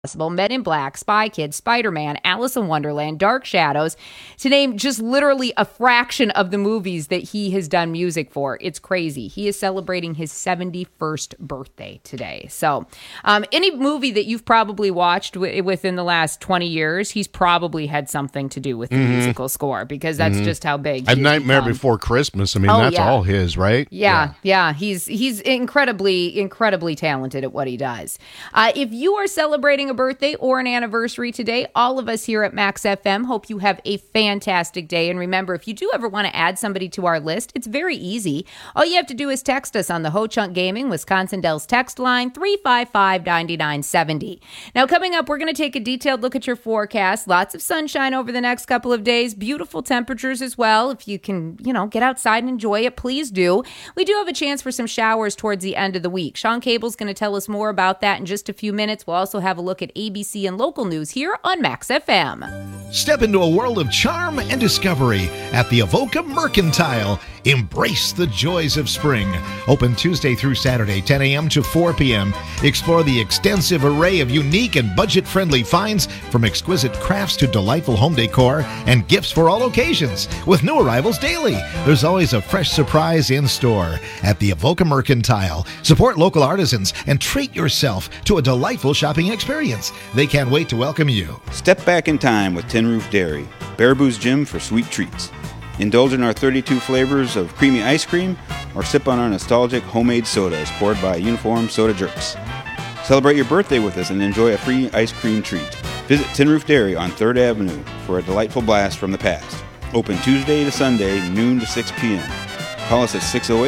Possible, Men in Black, Spy Kids, Spider-Man, Alice in Wonderland, Dark Shadows, to name just literally a fraction of the movies that he has done music for. It's crazy. He is celebrating his 71st birthday today. So any movie that you've probably watched within the last 20 years, he's probably had something to do with the musical score, because that's just how big A Nightmare Before Christmas. I mean, that's all his, right? Yeah. He's incredibly talented at what he does. If you are celebrating a birthday or an anniversary today, all of us here at Max FM hope you have a fantastic day. And remember, if you do ever want to add somebody to our list, it's very easy. All you have to do is text us on the Ho Chunk Gaming Wisconsin Dells text line 355-9970. Now, coming up, we're going to take a detailed look at your forecast. Lots of sunshine over the next couple of days. Beautiful temperatures as well. If you can, get outside and enjoy it, please do. We do have a chance for some showers towards the end of the week. Sean Cable's going to tell us more about that in just a few minutes. We'll also have a look at ABC and local news here on Max FM. Step into a world of charm and discovery at the Avoca Mercantile. Embrace the joys of spring. Open Tuesday through Saturday, 10 a.m. to 4 p.m. Explore the extensive array of unique and budget-friendly finds, from exquisite crafts to delightful home decor and gifts for all occasions. With new arrivals daily, there's always a fresh surprise in store at the Avoca Mercantile. Support local artisans and treat yourself to a delightful shopping experience. They can't wait to welcome you. Step back in time with Tin Roof Dairy, Baraboo's Gym for sweet treats. Indulge in our 32 flavors of creamy ice cream, or sip on our nostalgic homemade sodas poured by uniformed soda jerks. Celebrate your birthday with us and enjoy a free ice cream treat. Visit Tin Roof Dairy on 3rd Avenue for a delightful blast from the past. Open Tuesday to Sunday, noon to 6 p.m. Call us at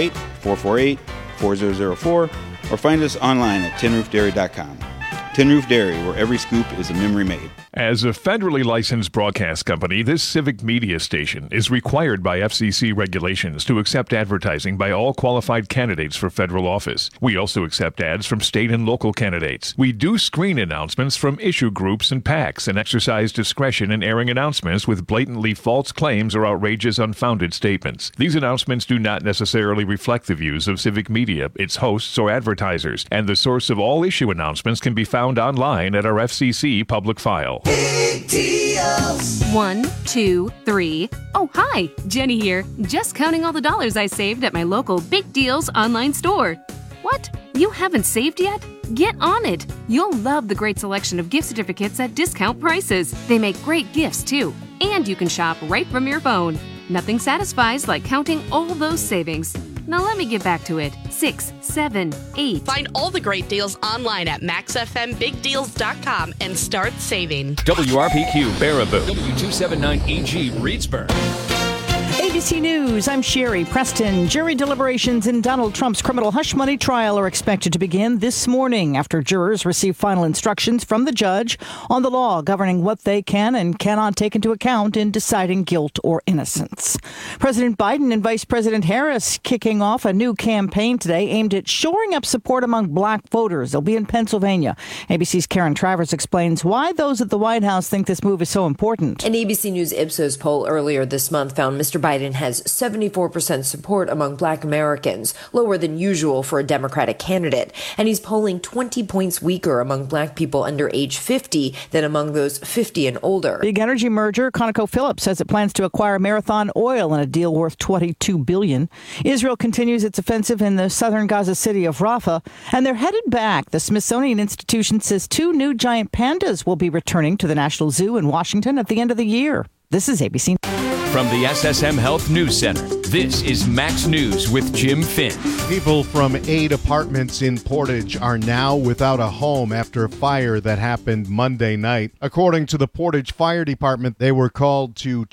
608-448-4004 or find us online at tinroofdairy.com. Tin Roof Dairy, where every scoop is a memory made. As a federally licensed broadcast company, this civic media station is required by FCC regulations to accept advertising by all qualified candidates for federal office. We also accept ads from state and local candidates. We do screen announcements from issue groups and PACs and exercise discretion in airing announcements with blatantly false claims or outrageous, unfounded statements. These announcements do not necessarily reflect the views of civic media, its hosts, or advertisers, and the source of all issue announcements can be found online at our FCC public file. Big deals. 1, 2, 3. Oh, hi, Jenny here. Just counting all the dollars I saved at my local Big Deals online store. What? You haven't saved yet? Get on it. You'll love the great selection of gift certificates at discount prices. They make great gifts, too. And you can shop right from your phone. Nothing satisfies like counting all those savings. Now let me get back to it. 6, 7, 8. Find all the great deals online at maxfmbigdeals.com and start saving. WRPQ Baraboo, W279EG Reedsburg. ABC News, I'm Sherry Preston. Jury deliberations in Donald Trump's criminal hush money trial are expected to begin this morning after jurors receive final instructions from the judge on the law governing what they can and cannot take into account in deciding guilt or innocence. President Biden and Vice President Harris kicking off a new campaign today aimed at shoring up support among black voters. They'll be in Pennsylvania. ABC's Karen Travers explains why those at the White House think this move is so important. An ABC News Ipsos poll earlier this month found Mr. Biden has 74% support among black Americans, lower than usual for a Democratic candidate. And he's polling 20 points weaker among black people under age 50 than among those 50 and older. Big energy merger, ConocoPhillips says it plans to acquire Marathon Oil in a deal worth $22 billion. Israel continues its offensive in the southern Gaza city of Rafah, and they're headed back. The Smithsonian Institution says 2 new giant pandas will be returning to the National Zoo in Washington at the end of the year. This is ABC. From the SSM Health News Center, this is Max News with Jim Finn. People from 8 apartments in Portage are now without a home after a fire that happened Monday night. According to the Portage Fire Department, they were called to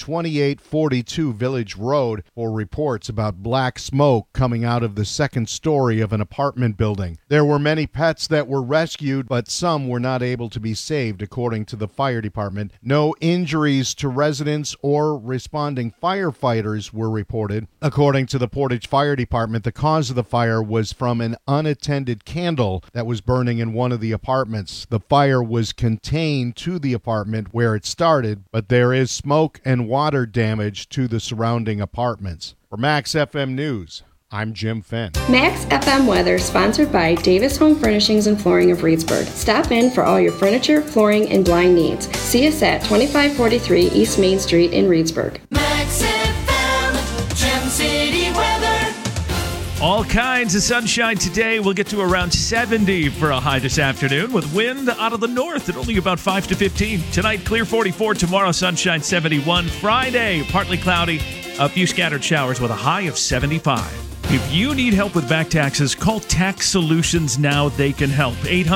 2842 Village Road for reports about black smoke coming out of the second story of an apartment building. There were many pets that were rescued, but some were not able to be saved, according to the fire department. No injuries to residents or responding firefighters were reported. According to the Portage Fire Department, the cause of the fire was from an unattended candle that was burning in one of the apartments. The fire was contained to the apartment where it started, but there is smoke and water damage to the surrounding apartments. For Max FM News, I'm Jim Finn. Max FM weather sponsored by Davis Home Furnishings and Flooring of Reedsburg. Stop in for all your furniture, flooring, and blind needs. See us at 2543 East Main Street in Reedsburg. Max FM, Gem City weather. All kinds of sunshine today. We'll get to around 70 for a high this afternoon with wind out of the north at only about 5 to 15. Tonight, clear 44. Tomorrow, sunshine 71. Friday, partly cloudy. A few scattered showers with a high of 75. If you need help with back taxes, call Tax Solutions now. They can help.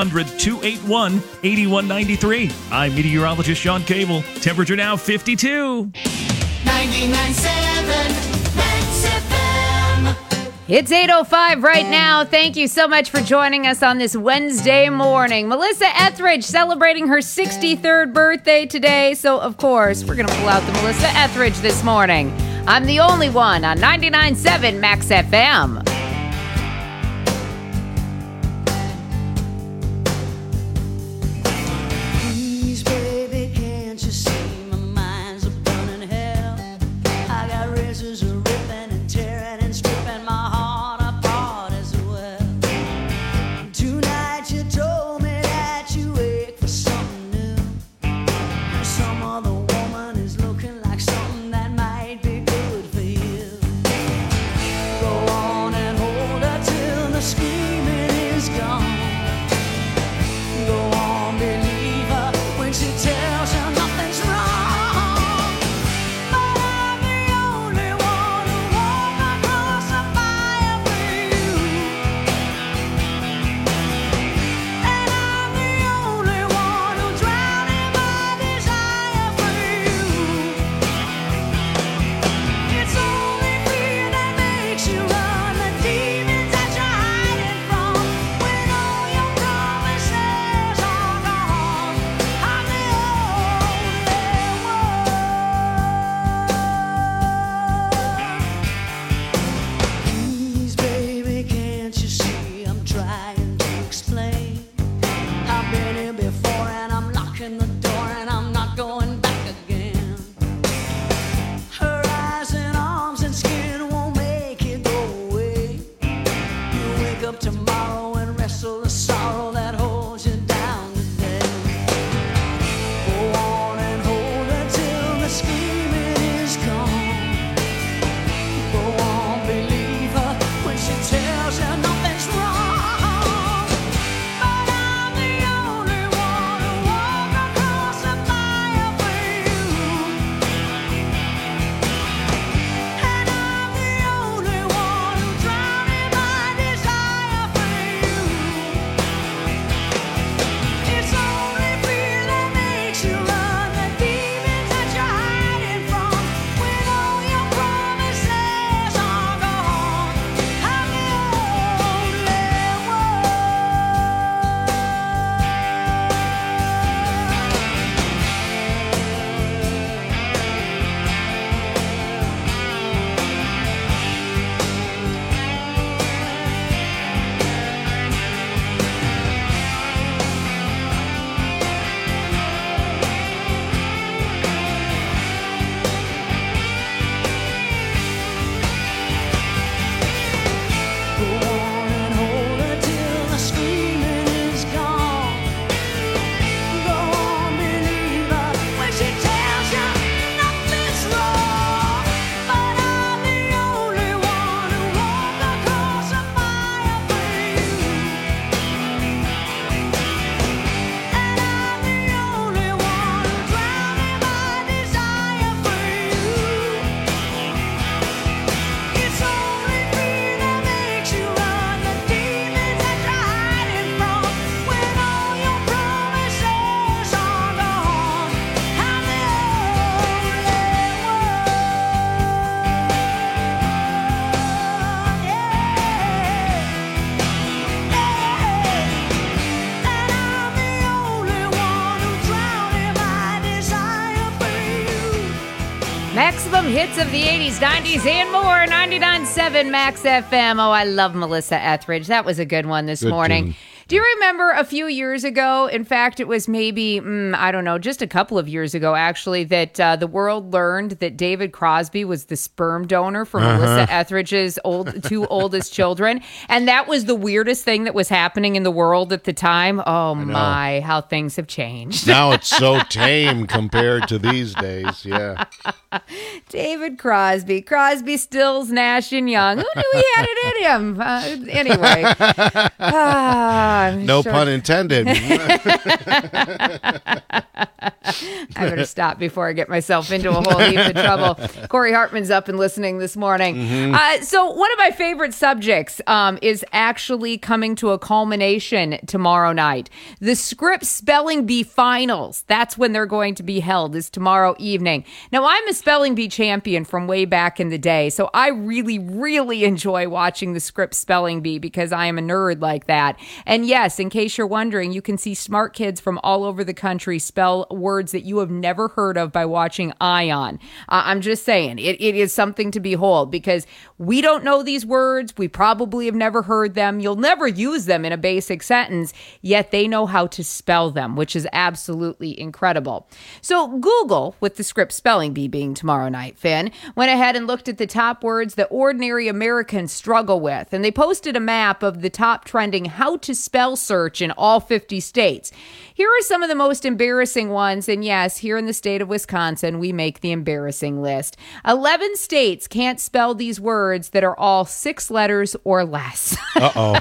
800-281-8193. I'm meteorologist Sean Cable. Temperature now 52. 99.7 Max FM. It's 8:05 right now. Thank you so much for joining us on this Wednesday morning. Melissa Etheridge celebrating her 63rd birthday today. So, of course, we're going to pull out the Melissa Etheridge this morning. I'm the only one on 99.7 Max FM. Please, baby, can't you see my mind's a burning hell? I got razors ripping and tearing and stripping my heart apart as well. Tonight you told me that you ache for something new. Some other woman is looking like something that might be good for you. Go on and hold her till the screaming is gone. Go on, believe her when she tells you nothing's wrong. But I'm the only one who walked across the fire for you. And I'm the only one who drowned in my desire for you. It's only fear that makes you run, the demons that you're hiding from. When all your promises are gone, I'm the only one. Please, baby, can't you see I'm trying to explain? I've been here before and I'm locking the door and I'm not going back again. Her eyes and arms and skin won't make it go away. You wake up tomorrow and wrestle the sorrow that holds you down today. Go on and hold her till the screaming is gone. Go on, believe her when she tells you nothing's wrong. But I'm the only one who walked across the fire for you. And I'm the only one who drowned in my desire for you. It's only fear that makes you run, the demons that you're hiding from. When all your promises are gone, I'm the only Go on and hold her till the screaming is gone. Go on, believe her when she tells you nothing's wrong. But I'm the only one who walked across the fire for you. And I'm the only one who drowned in my desire for you. It's only fear that makes you run, the demons that you're hiding from. When all your promises are gone, I'm the only one. Who drowned in my desire for you. Maximum hits of the 80s, 90s, and more. 99.7 Max FM. Oh, I love Melissa Etheridge. That was a good one this Good morning. tune. Do you remember a few years ago? In fact, it was maybe, I don't know, just a couple of years ago, actually, that the world learned that David Crosby was the sperm donor for Melissa Etheridge's two oldest children. And that was the weirdest thing that was happening in the world at the time. Oh, my, how things have changed. Now it's so tame compared to these days. Yeah. David Crosby. Crosby, Stills, Nash, and Young. Who knew he had it in him? Anyway. No pun intended. I better stop before I get myself into a whole heap of trouble. Corey Hartman's up and listening this morning. So one of my favorite subjects is actually coming to a culmination tomorrow night. The Scripps Spelling Bee Finals. That's when they're going to be held, is tomorrow evening. Now, I'm a Spelling Bee champion from way back in the day, so I really, really enjoy watching the Scripps Spelling Bee because I am a nerd like that. And yes, in case you're wondering, you can see smart kids from all over the country spell words that you have never heard of by watching Ion. I'm just saying, it is something to behold because we don't know these words. We probably have never heard them. You'll never use them in a basic sentence, yet they know how to spell them, which is absolutely incredible. So Google, with the Scripps Spelling Bee being tomorrow night, Finn, went ahead and looked at the top words that ordinary Americans struggle with, and they posted a map of the top trending how to spell search in all 50 states. Here are some of the most embarrassing ones, and yes, here in the state of Wisconsin, we make the embarrassing list. 11 states can't spell these words that are all 6 letters or less. Uh-oh.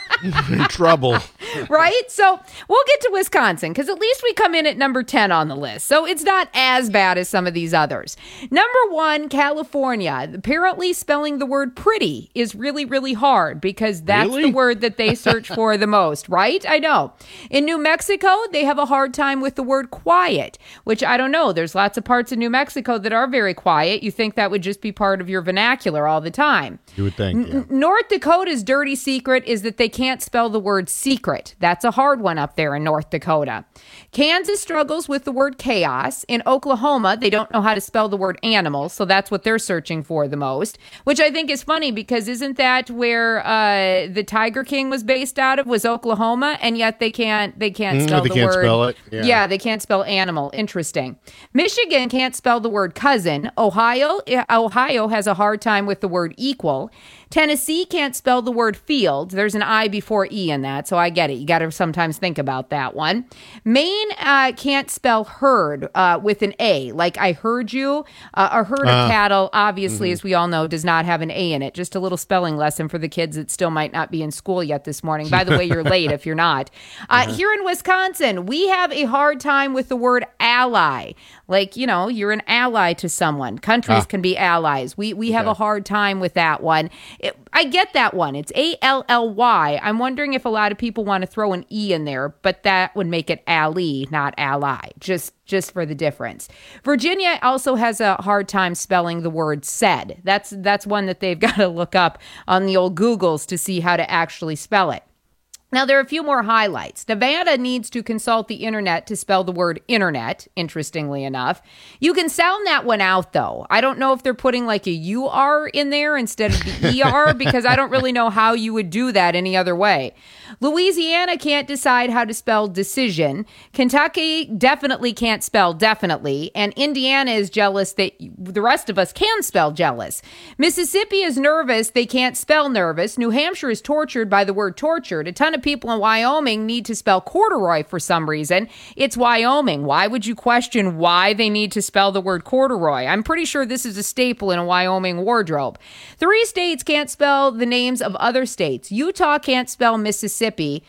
In trouble. Right? So we'll get to Wisconsin because at least we come in at number 10 on the list. So it's not as bad as some of these others. Number 1, California. Apparently spelling the word pretty is really, really hard because that's the word that they search for the most, right? I know. In New Mexico, they have a hard time with the word quiet, which I don't know. There's lots of parts of New Mexico that are very quiet. You think that would just be part of your vernacular all the time. You would think, yeah. North Dakota's dirty secret is that they can't spell the word secret. That's a hard one up there in North Dakota. Kansas struggles with the word chaos. In Oklahoma, they don't know how to spell the word animal, so that's what they're searching for the most, which I think is funny because isn't that where the Tiger King was based out of, was Oklahoma, and yet they can't spell the word. Spell it. Yeah, they can't spell animal. Interesting. Michigan can't spell the word cousin. Ohio has a hard time with the word equal. Tennessee can't spell the word field. There's an I before E in that, so I get it. You got to sometimes think about that one. Maine can't spell herd with an A, like I heard you. A herd of cattle, obviously, as we all know, does not have an A in it. Just a little spelling lesson for the kids that still might not be in school yet this morning. By the way, you're late if you're not. Here in Wisconsin, we have a hard time with the word ally. Like, you know, you're an ally to someone. Countries can be allies. We have a hard time with that one. I get that one. It's A-L-L-Y. I'm wondering if a lot of people want to throw an E in there, but that would make it ally, not ally, just for the difference. Virginia also has a hard time spelling the word said. That's one that they've got to look up on the old Googles to see how to actually spell it. Now, there are a few more highlights. Nevada needs to consult the internet to spell the word internet, interestingly enough. You can sound that one out, though. I don't know if they're putting like a U-R in there instead of the E-R, because I don't really know how you would do that any other way. Louisiana can't decide how to spell decision. Kentucky definitely can't spell definitely. And Indiana is jealous that the rest of us can spell jealous. Mississippi is nervous. They can't spell nervous. New Hampshire is tortured by the word tortured. A ton of people in Wyoming need to spell corduroy for some reason. It's Wyoming. Why would you question why they need to spell the word corduroy? I'm pretty sure this is a staple in a Wyoming wardrobe. 3 states can't spell the names of other states. Utah can't spell Mississippi.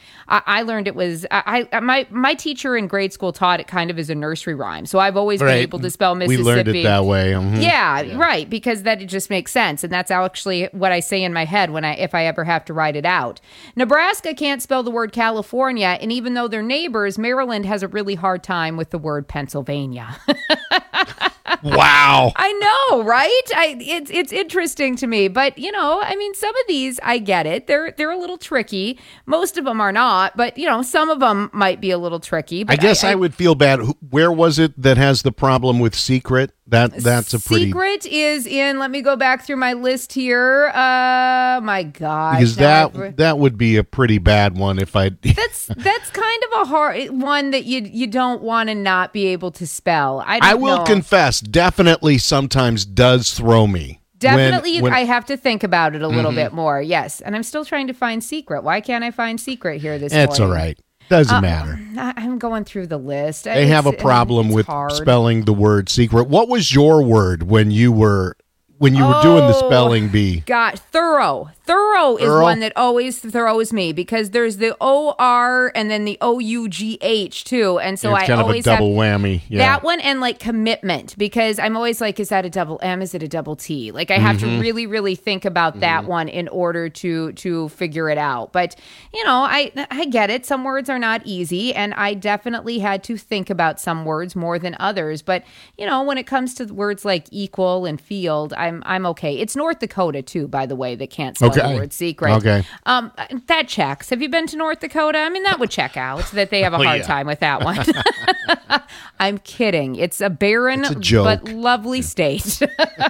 I learned it was my teacher in grade school taught it kind of as a nursery rhyme. So I've always been able to spell Mississippi. We learned it that way. Mm-hmm. Yeah, right, because that it just makes sense, and that's actually what I say in my head if I ever have to write it out. Nebraska can't spell the word California, and even though they're neighbors, Maryland has a really hard time with the word Pennsylvania. Wow. I know, right? It's interesting to me, but you know, I mean, some of these I get it. They're a little tricky. Most of them are not, but you know, some of them might be a little tricky. But I guess I would feel bad. Where was it that has the problem with secret? That's a pretty... Secret is in, let me go back through my list here. My gosh. Because that would be a pretty bad one if I... That's kind of a hard one that you don't want to not be able to spell. I will confess, definitely sometimes does throw me. Definitely, when I have to think about it a little bit more, yes. And I'm still trying to find secret. Why can't I find secret here this morning? It's all right. Doesn't matter. I'm going through the list. They have a problem with spelling the word secret. What was your word when you were doing the spelling bee? God, thorough. Thorough is one that always throws me because there's the O-R and then the O-U-G-H too. And so it's kind of a double whammy. Yeah. That one and like commitment, because I'm always like, is that a double M? Is it a double T? Like I have to really, really think about that one in order to figure it out. But, I get it. Some words are not easy, and I definitely had to think about some words more than others. But, when it comes to words like equal and field, I'm okay. It's North Dakota too, by the way, that can't spell the word secret. Okay. That checks. Have you been to North Dakota? I mean, that would check out that they have a hard time with that one. I'm kidding. It's a barren but lovely state.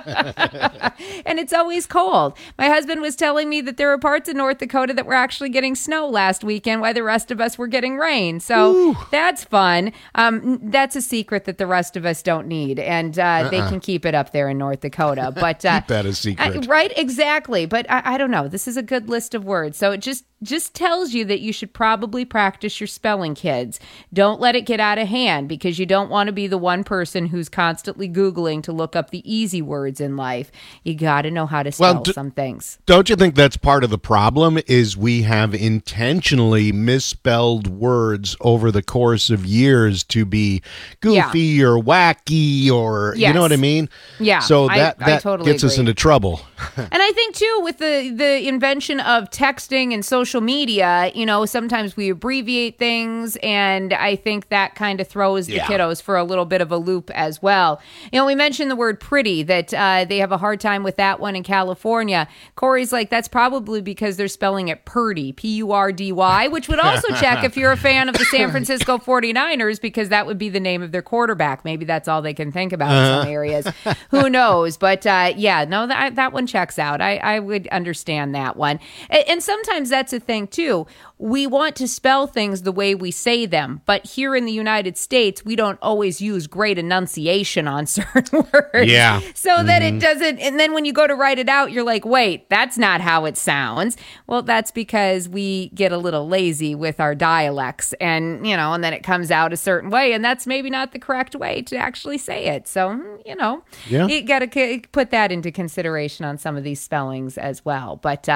And it's always cold. My husband was telling me that there were parts of North Dakota that were actually getting snow last weekend while the rest of us were getting rain. So that's fun. That's a secret that the rest of us don't need. And they can keep it up there in North Dakota. But keep that a secret. Right, exactly. But I don't know. This is a good list of words. So it just tells you that you should probably practice your spelling, kids. Don't let it get out of hand, because you don't want to be the one person who's constantly Googling to look up the easy words in life. You got to know how to spell some things. Don't you think that's part of the problem is we have intentionally misspelled words over the course of years to be goofy or wacky or, you know what I mean? Yeah. So that totally gets us into trouble. And I think, too, with the invention of texting and social media, sometimes we abbreviate things, and I think that kind of throws the kiddos for a little bit of a loop as well. We mentioned the word pretty, that they have a hard time with that one in California. Corey's like, that's probably because they're spelling it Purdy, P-U-R-D-Y, which would also check if you're a fan of the San Francisco 49ers, because that would be the name of their quarterback. Maybe that's all they can think about in some areas. Who knows? But that one checks out. I would understand that one. And sometimes that's a thing too. We want to spell things the way we say them, but here in the United States, we don't always use great enunciation on certain words. Yeah. So that it doesn't, and then when you go to write it out, you're like, wait, that's not how it sounds. Well, that's because we get a little lazy with our dialects, and and then it comes out a certain way, and that's maybe not the correct way to actually say it. So, you got to put that into consideration on some of these spellings as well. But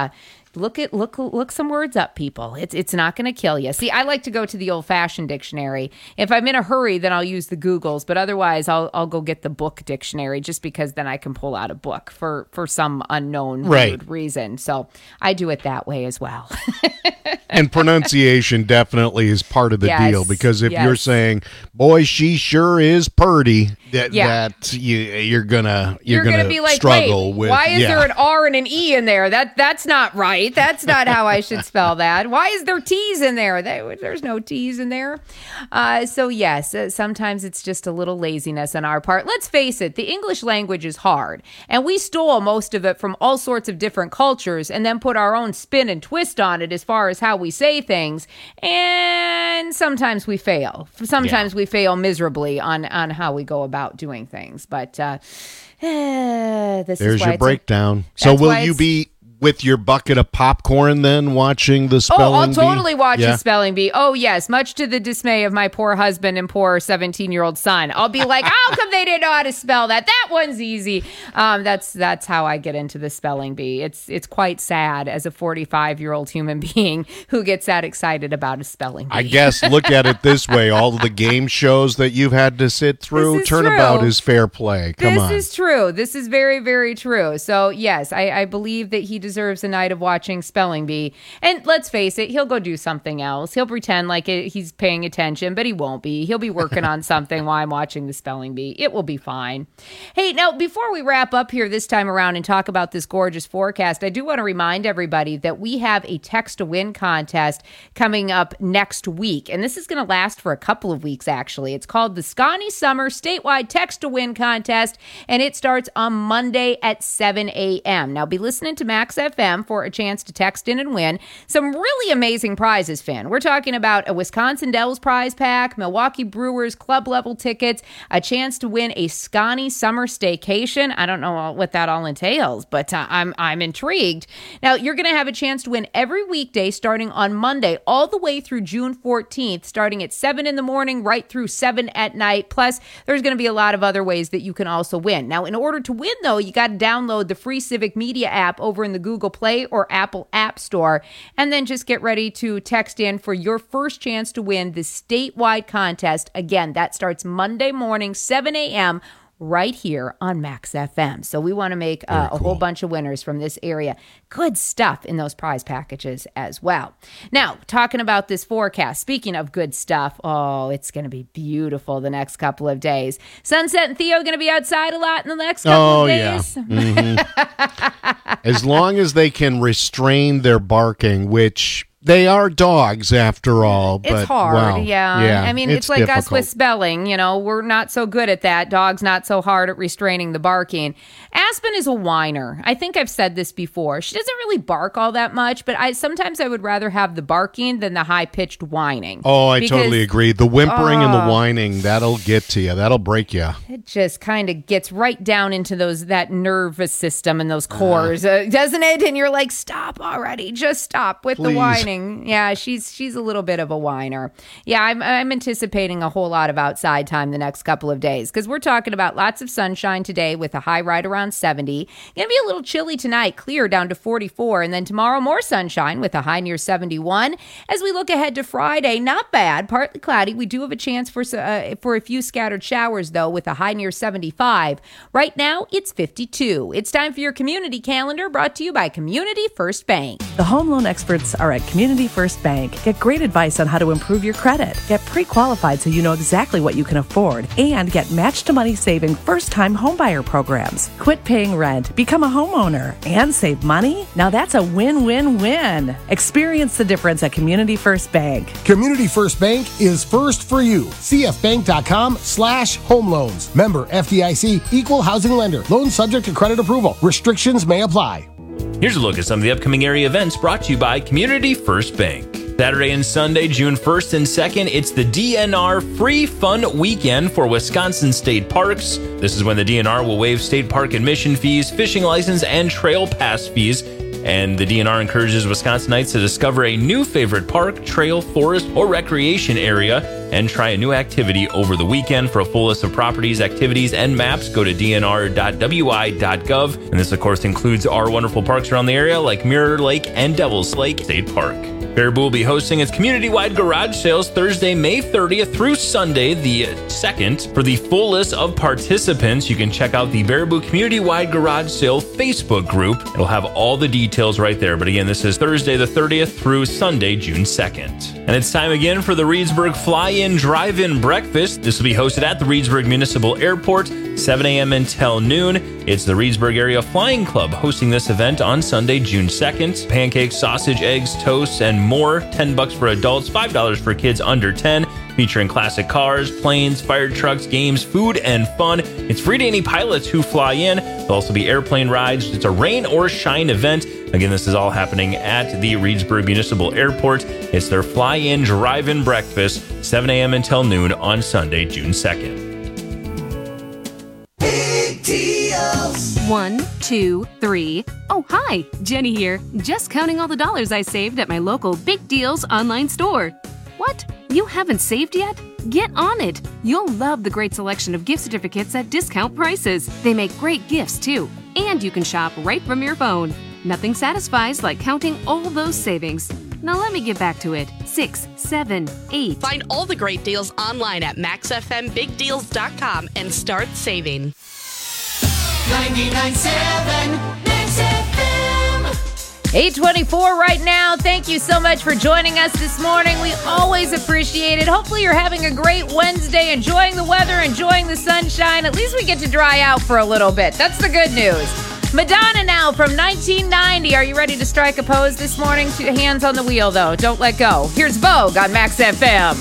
look some words up, people. It's not going to kill you. See, I like to go to the old-fashioned dictionary. If I'm in a hurry, then I'll use the Googles, but otherwise I'll go get the book dictionary, just because then I can pull out a book for some unknown weird reason. So I do it that way as well. And pronunciation definitely is part of the deal, because if you're saying, boy, she sure is purty, that you're gonna be like, struggle with. Why is there an R and an E in there? That's not right. That's not how I should spell that. Why is there T's in there? There's no T's in there. So yes, sometimes it's just a little laziness on our part. Let's face it, the English language is hard, and we stole most of it from all sorts of different cultures and then put our own spin and twist on it as far as how we say things. And sometimes we fail. Sometimes we fail miserably on how we go about doing things. But there's your breakdown. So will you be with your bucket of popcorn then watching the spelling bee? I'll totally watch the spelling bee. Oh, yes. Much to the dismay of my poor husband and poor 17-year-old son. I'll be like, how come they didn't know how to spell that? That one's easy. That's how I get into the spelling bee. It's quite sad as a 45-year-old human being who gets that excited about a spelling bee. I guess look at it this way. All of the game shows that you've had to sit through, turnabout is fair play. Come on. This is true. This is very, very true. So, yes, I believe that he deserves deserves a night of watching Spelling Bee. And let's face it, he'll go do something else. He'll pretend like he's paying attention, but he won't be. He'll be working on something while I'm watching the Spelling Bee. It will be fine. Hey, now, before we wrap up here this time around and talk about this gorgeous forecast, I do want to remind everybody that we have a Text to Win contest coming up next week. And this is going to last for a couple of weeks, actually. It's called the Scotty Summer Statewide Text to Win contest, and it starts on Monday at 7 a.m. Now, be listening to Max FM for a chance to text in and win some really amazing prizes, Finn. We're talking about a Wisconsin Dells prize pack, Milwaukee Brewers club level tickets, a chance to win a Scotty Summer staycation. I don't know what that all entails, but I'm intrigued. Now, you're going to have a chance to win every weekday starting on Monday all the way through June 14th, starting at 7 in the morning right through 7 at night. Plus, there's going to be a lot of other ways that you can also win. Now, in order to win, though, you got to download the free Civic Media app over in the Google Play or Apple App Store, and then just get ready to text in for your first chance to win the statewide contest. Again, that starts Monday morning, 7 a.m., right here on Max FM. So we want to make a whole bunch of winners from this area. Good stuff in those prize packages as well. Now, talking about this forecast, speaking of good stuff, it's going to be beautiful the next couple of days. Sunset and Theo going to be outside a lot in the next couple of days. Yeah. Mm-hmm. As long as they can restrain their barking, which they are dogs after all. But, it's hard, wow. yeah. I mean, it's like difficult. us with spelling. We're not so good at that. Dogs not so hard at restraining the barking. Aspen is a whiner. I think I've said this before. She doesn't really bark all that much, but sometimes I would rather have the barking than the high-pitched whining. Oh, I totally agree. The whimpering and the whining, that'll get to you. That'll break you. It just kind of gets right down into that nervous system and those cores, doesn't it? And you're like, stop already. Just stop with the whining. Yeah, she's a little bit of a whiner. Yeah, I'm anticipating a whole lot of outside time the next couple of days because we're talking about lots of sunshine today with a high right around 70. Going to be a little chilly tonight, clear down to 44, and then tomorrow more sunshine with a high near 71. As we look ahead to Friday, not bad, partly cloudy. We do have a chance for a few scattered showers though, with a high near 75. Right now, it's 52. It's time for your community calendar, brought to you by Community First Bank. The home loan experts are at Community First Bank. Get great advice on how to improve your credit. Get pre-qualified so you know exactly what you can afford. And get match-to-money saving first-time homebuyer programs. Quit paying rent, become a homeowner, and save money? Now that's a win-win-win. Experience the difference at Community First Bank. Community First Bank is first for you. cfbank.com/home loans. Member FDIC, equal housing lender. Loans subject to credit approval. Restrictions may apply. Here's a look at some of the upcoming area events brought to you by Community First Bank. Saturday and Sunday, June 1st and 2nd, it's the DNR Free Fun Weekend for Wisconsin State Parks. This is when the DNR will waive state park admission fees, fishing license, and trail pass fees. And the DNR encourages Wisconsinites to discover a new favorite park, trail, forest, or recreation area and try a new activity over the weekend. For a full list of properties, activities, and maps, go to dnr.wi.gov. And this, of course, includes our wonderful parks around the area like Mirror Lake and Devil's Lake State Park. Baraboo will be hosting its community-wide garage sales Thursday, May 30th through Sunday, the 2nd. For the full list of participants, you can check out the Baraboo Community-Wide Garage Sale Facebook group. It'll have all the details right there. But again, this is Thursday the 30th through Sunday, June 2nd. And it's time again for the Reedsburg Fly-In Drive-In Breakfast. This will be hosted at the Reedsburg Municipal Airport, 7 a.m. until noon. It's the Reedsburg Area Flying Club hosting this event on Sunday, June 2nd. Pancakes, sausage, eggs, toast, and more. $10 for adults, $5 for kids under 10. Featuring classic cars, planes, fire trucks, games, food, and fun. It's free to any pilots who fly in. There'll also be airplane rides. It's a rain or shine event. Again, this is all happening at the Reedsburg Municipal Airport. It's their Fly-In Drive-In Breakfast, 7 a.m. until noon on Sunday, June 2nd. Big deals. 1, 2, 3. Oh, hi, Jenny here. Just counting all the dollars I saved at my local Big Deals online store. What? You haven't saved yet? Get on it. You'll love the great selection of gift certificates at discount prices. They make great gifts, too. And you can shop right from your phone. Nothing satisfies like counting all those savings. Now let me get back to it. 6, 7, 8. Find all the great deals online at maxfmbigdeals.com and start saving. 99.7 Max FM. 8:24 right now. Thank you so much for joining us this morning. We always appreciate it. Hopefully you're having a great Wednesday, enjoying the weather, enjoying the sunshine. At least we get to dry out for a little bit. That's the good news. Madonna now from 1990. Are you ready to strike a pose this morning? Two hands on the wheel, though. Don't let go. Here's Vogue on Max FM.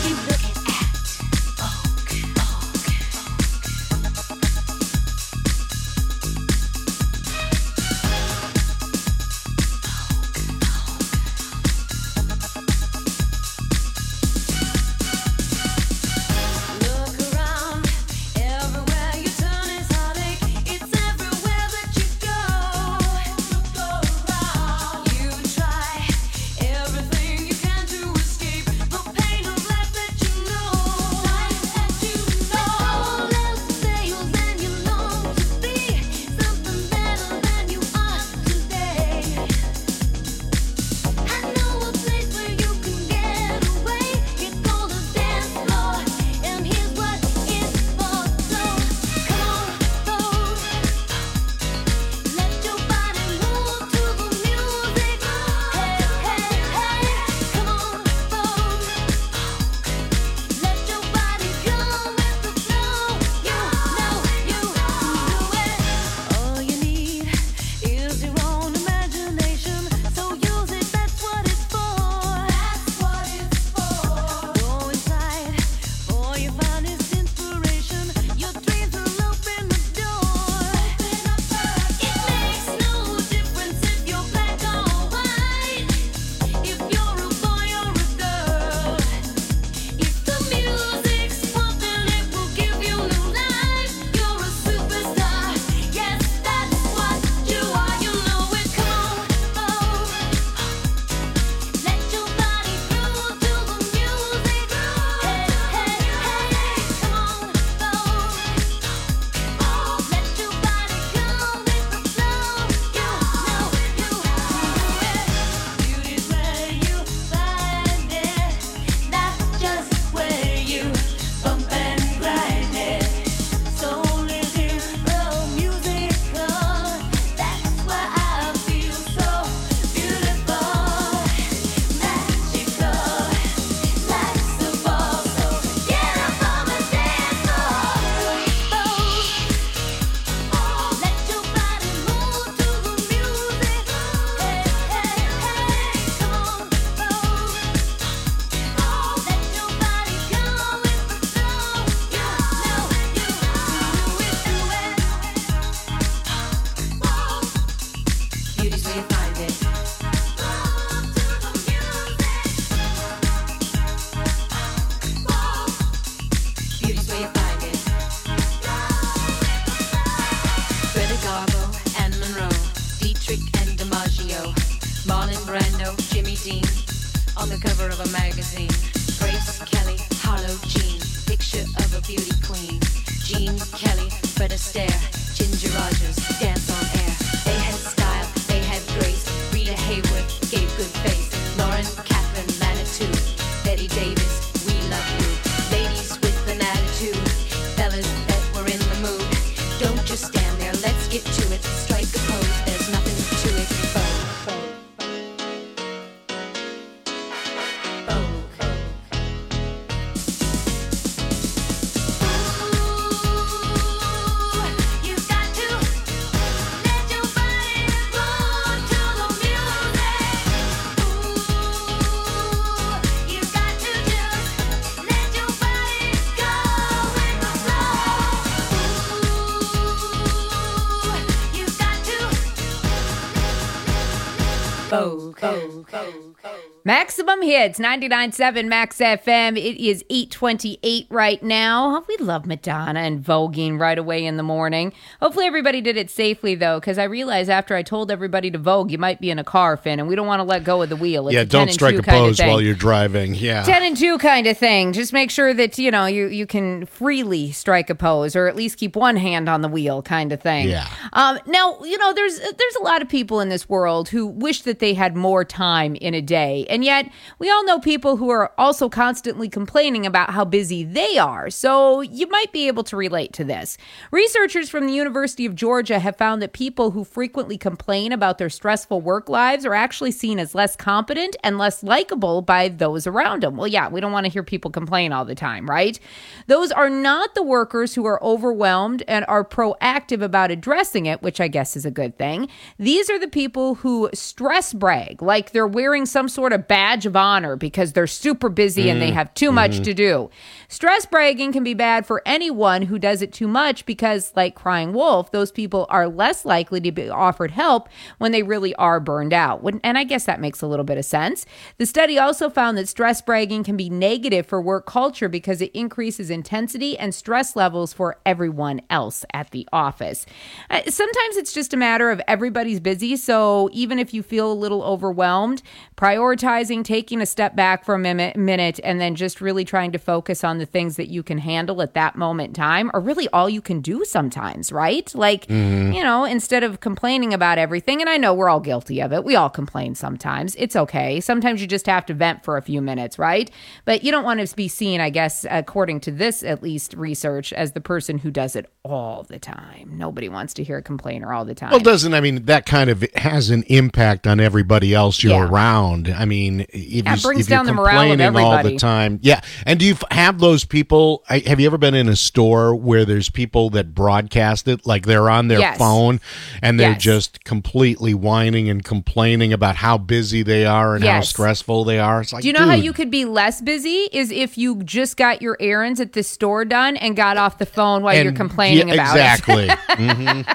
Maximum Hits, 99.7 Max FM. It is 8:28 right now. We love Madonna and voguing right away in the morning. Hopefully everybody did it safely, though, because I realized after I told everybody to vogue, you might be in a car, Finn, and we don't want to let go of the wheel. It's don't strike a pose while you're driving. 10 and 2 kind of thing. Just make sure that, you can freely strike a pose, or at least keep one hand on the wheel kind of thing. Yeah. Now, there's a lot of people in this world who wish that they had more time in a day. And yet, we all know people who are also constantly complaining about how busy they are. So you might be able to relate to this. Researchers from the University of Georgia have found that people who frequently complain about their stressful work lives are actually seen as less competent and less likable by those around them. Well, yeah, we don't want to hear people complain all the time, right? Those are not the workers who are overwhelmed and are proactive about addressing it, which I guess is a good thing. These are the people who stress brag, like they're wearing some sort of badge of honor because they're super busy and they have too much to do. Stress bragging can be bad for anyone who does it too much because, like crying wolf, those people are less likely to be offered help when they really are burned out. And I guess that makes a little bit of sense. The study also found that stress bragging can be negative for work culture because it increases intensity and stress levels for everyone else at the office. Sometimes it's just a matter of everybody's busy, so even if you feel a little overwhelmed, prioritizing, taking a step back for a minute, and then just really trying to focus on the things that you can handle at that moment in time are really all you can do sometimes, right? Like, you know, instead of complaining about everything, and I know we're all guilty of it. We all complain sometimes. It's okay. Sometimes you just have to vent for a few minutes, right? But you don't want to be seen, I guess, according to this, at least, research, as the person who does it all the time. Nobody wants to hear a complainer all the time. Well, that kind of has an impact on everybody else you're around. I mean, if brings you're down the morale of complaining all everybody. the time. Yeah. And do you have those people? Have you ever been in a store where there's people that broadcast it, like they're on their phone and they're just completely whining and complaining about how busy they are and how stressful they are? It's like, do you know how you could be less busy? Is if you just got your errands at the store done and got off the phone while you're complaining about exactly. it.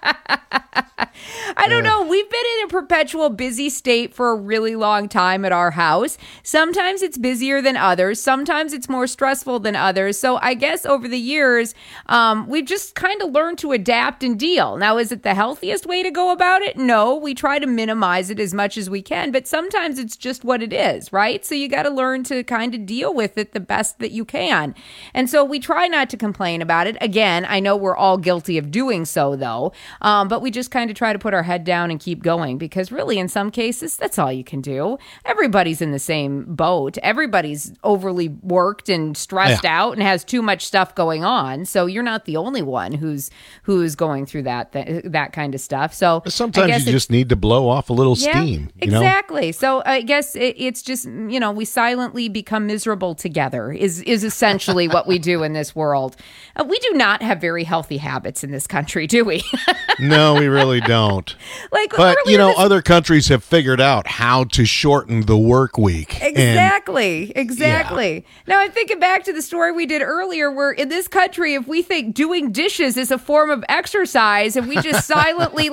I don't know. We've been in a perpetual busy state for a really long time at our house. Sometimes it's busier than others. Sometimes it's more stressful than others. So I guess over the years, we've just kind of learned to adapt and deal. Now, is it the healthiest way to go about it? No, we try to minimize it as much as we can, but sometimes it's just what it is, right? So you got to learn to kind of deal with it the best that you can. And so we try not to complain about it. Again, I know we're all guilty of doing so, though, but we just kind of try to put our head down and keep going because really in some cases that's all you can do. Everybody's in the same boat. Everybody's overly worked and stressed out and has too much stuff going on. So you're not the only one who's going through that kind of stuff. So sometimes you just need to blow off a little steam. Exactly. So I guess it's just, you know, we silently become miserable together is essentially what we do in this world. We do not have very healthy habits in this country, do we? No, we really don't. But you know, other countries have figured out how to shorten the work week. Exactly. Now I'm thinking back to the story we did earlier where in this country, if we think doing dishes is a form of exercise and we just silently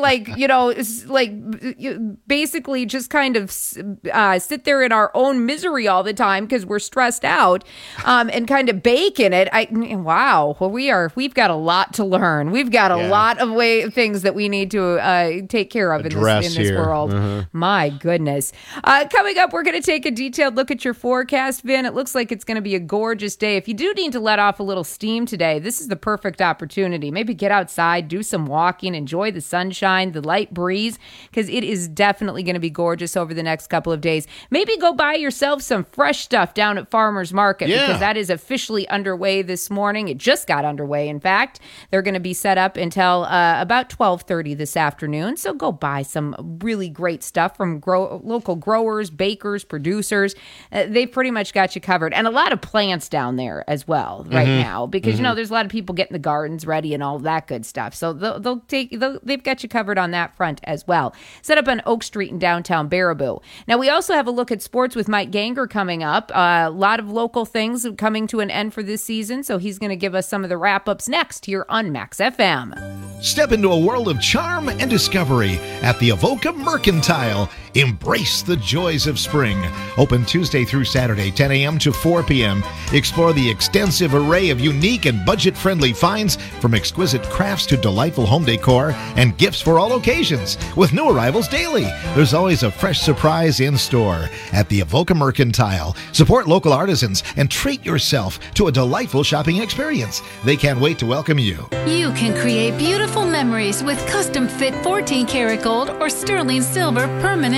basically just kind of sit there in our own misery all the time because we're stressed out and kind of bake in it. We've got a lot to learn. We've got a lot of things that we need to take care of in this world. My goodness. Coming up, we're going to take a detailed look at your forecast, Vin. It looks like it's going to be a gorgeous day. If you do need to let off a little steam today, this is the perfect opportunity. Maybe get outside, do some walking, enjoy the sunshine, the light breeze, because it is definitely going to be gorgeous over the next couple of days. Maybe go buy yourself some fresh stuff down at Farmer's Market because that is officially underway this morning. It just got underway, in fact. They're going to be set up until about 12:30 this afternoon. So go buy some really great stuff from local growers, bakers, producers. They've pretty much got you covered. And a lot of plants down there as well right now because, you know, there's a lot of people getting the gardens ready and all that good stuff. So they've got you covered on that front as well. Set up on Oak Street in downtown Baraboo. Now, we also have a look at sports with Mike Ganger coming up. A lot of local things coming to an end for this season. So he's going to give us some of the wrap-ups next here on Max FM. Step into a world of charm and discovery at the Avoca Mercantile. Embrace the joys of spring. Open Tuesday through Saturday, 10 a.m. to 4 p.m. Explore the extensive array of unique and budget-friendly finds from exquisite crafts to delightful home decor and gifts for all occasions. With new arrivals daily, there's always a fresh surprise in store at the Avoca Mercantile. Support local artisans and treat yourself to a delightful shopping experience. They can't wait to welcome you. You can create beautiful memories with custom-fit 14-karat gold or sterling silver permanent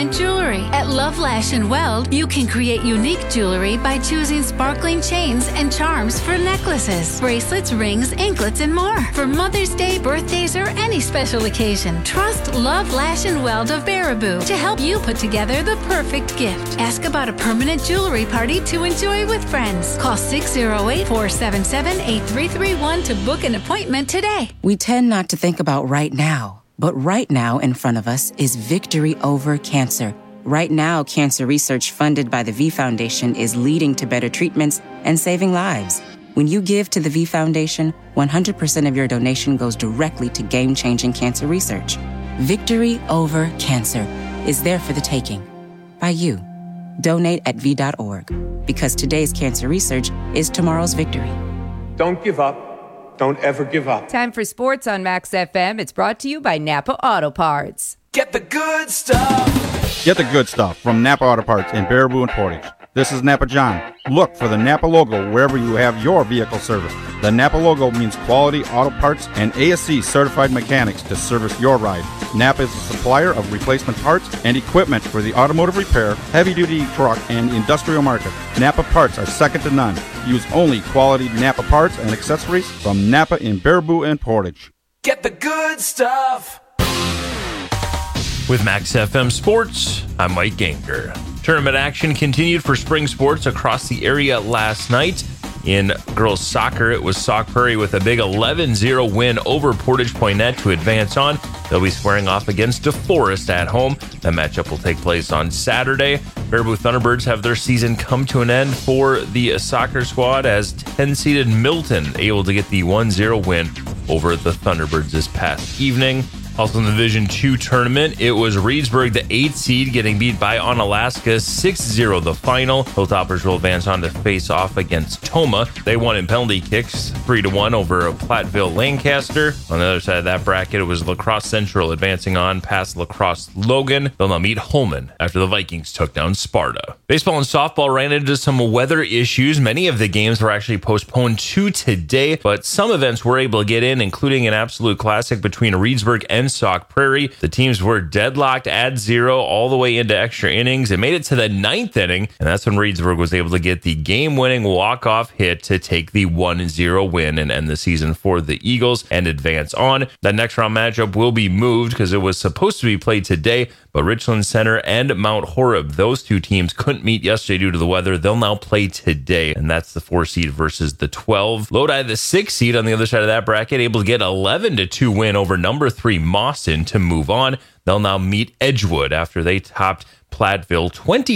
permanent jewelry. At Love Lash and Weld, you can create unique jewelry by choosing sparkling chains and charms for necklaces, bracelets, rings, anklets, and more. For Mother's Day, birthdays, or any special occasion, trust Love Lash and Weld of Baraboo to help you put together the perfect gift. Ask about a permanent jewelry party to enjoy with friends. Call 608-477-8331 to book an appointment today. We tend not to think about right now, but right now in front of us is victory over cancer. Right now, cancer research funded by the V Foundation is leading to better treatments and saving lives. When you give to the V Foundation, 100% of your donation goes directly to game-changing cancer research. Victory over cancer is there for the taking. By you. Donate at V.org. Because today's cancer research is tomorrow's victory. Don't give up. Don't ever give up. Time for sports on Max FM. It's brought to you by Napa Auto Parts. Get the good stuff. Get the good stuff from Napa Auto Parts in Baraboo and Portage. This is Napa John. Look for the Napa logo wherever you have your vehicle serviced. The Napa logo means quality auto parts and ASC certified mechanics to service your ride. Napa is a supplier of replacement parts and equipment for the automotive repair, heavy-duty truck, and industrial market. Napa parts are second to none. Use only quality Napa parts and accessories from Napa in Baraboo and Portage. Get the good stuff. With Max FM Sports, I'm Mike Ganger. Tournament action continued for spring sports across the area last night. In girls soccer, it was Sauk Prairie with a big 11-0 win over Portage Poinnette to advance on. They'll be squaring off against DeForest at home. That matchup will take place on Saturday. Baraboo Thunderbirds have their season come to an end for the soccer squad as 10-seeded Milton able to get the 1-0 win over the Thunderbirds this past evening. Also in the Division II tournament, it was Reedsburg, the 8th seed, getting beat by Onalaska 6-0 the final. Hilltoppers will advance on to face off against Toma. They won in penalty kicks 3-1 over Platteville Lancaster. On the other side of that bracket, it was La Crosse Central advancing on past La Crosse Logan. They'll now meet Holman after the Vikings took down Sparta. Baseball and softball ran into some weather issues. Many of the games were actually postponed to today, but some events were able to get in, including an absolute classic between Reedsburg and Sauk Prairie. The teams were deadlocked at 0 all the way into extra innings. It made it to the 9th inning, and that's when Reedsburg was able to get the game-winning walk-off hit to take the 1-0 win and end the season for the Eagles and advance on. That next round matchup will be moved because it was supposed to be played today, but Richland Center and Mount Horeb, those two teams couldn't meet yesterday due to the weather. They'll now play today, and that's the 4 seed versus the 12. Lodi, the 6 seed on the other side of that bracket, able to get 11-2 win over number 3 Mawson to move on. They'll now meet Edgewood after they topped Platteville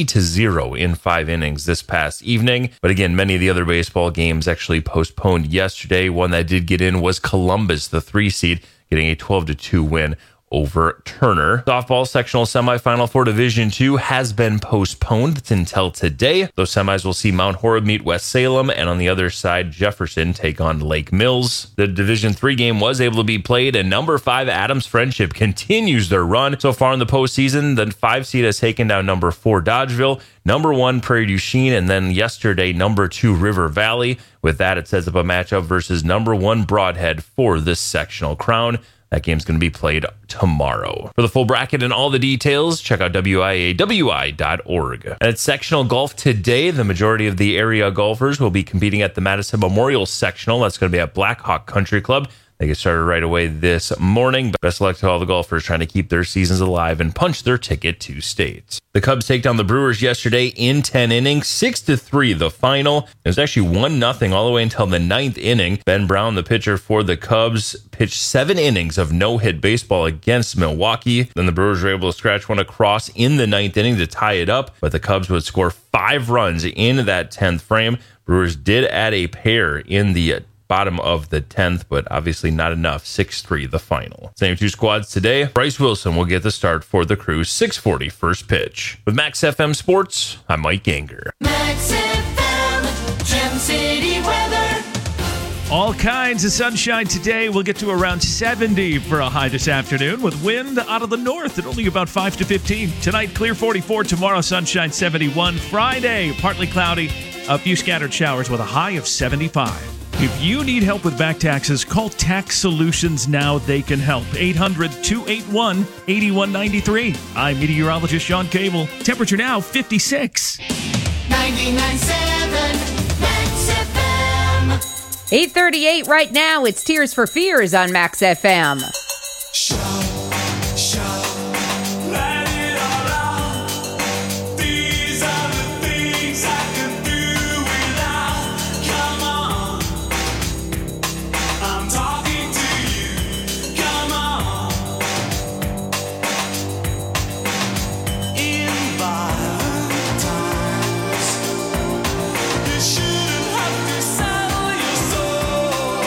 20-0 in 5 innings this past evening. But again, many of the other baseball games actually postponed yesterday. One that did get in was Columbus, the 3 seed, getting a 12-2 win over Turner. Softball sectional semifinal for Division II has been postponed until today. Those semis will see Mount Horeb meet West Salem, and on the other side, Jefferson take on Lake Mills. The Division III game was able to be played, and number 5 Adams Friendship continues their run. So far in the postseason, the 5 seed has taken down number 4 Dodgeville, number 1 Prairie du Chien, and then yesterday, number 2 River Valley. With that, it sets up a matchup versus number 1 Broadhead for this sectional crown. That game's going to be played tomorrow. For the full bracket and all the details, check out WIAWI.org. And at sectional golf today, the majority of the area golfers will be competing at the Madison Memorial Sectional. That's going to be at Blackhawk Country Club. They get started right away this morning. Best of luck to all the golfers trying to keep their seasons alive and punch their ticket to state. The Cubs take down the Brewers yesterday in 10 innings, 6-3 the final. It was actually 1-0 all the way until the 9th inning. Ben Brown, the pitcher for the Cubs, pitched 7 innings of no-hit baseball against Milwaukee. Then the Brewers were able to scratch one across in the 9th inning to tie it up, but the Cubs would score 5 runs in that 10th frame. Brewers did add a pair in the bottom of the 10th, but obviously not enough. 6-3 the final. Same 2 squads today. Bryce Wilson will get the start for the Crew. 6:40 first pitch. With Max FM Sports, I'm Mike Ganger. Max FM, Gem City weather. All kinds of sunshine today. We'll get to around 70 for a high this afternoon with wind out of the north at only about 5 to 15. Tonight, clear 44. Tomorrow, sunshine 71. Friday, partly cloudy. A few scattered showers with a high of 75. If you need help with back taxes, call Tax Solutions now. They can help. 800-281-8193. I'm meteorologist Sean Cable. Temperature now 56. 99.7 Max FM. 8:38 right now. It's Tears for Fears on Max FM. Let it all out. These are the things I can do without. Come on, I'm talking to you. Come on. In violent times, you shouldn't have to sell your soul.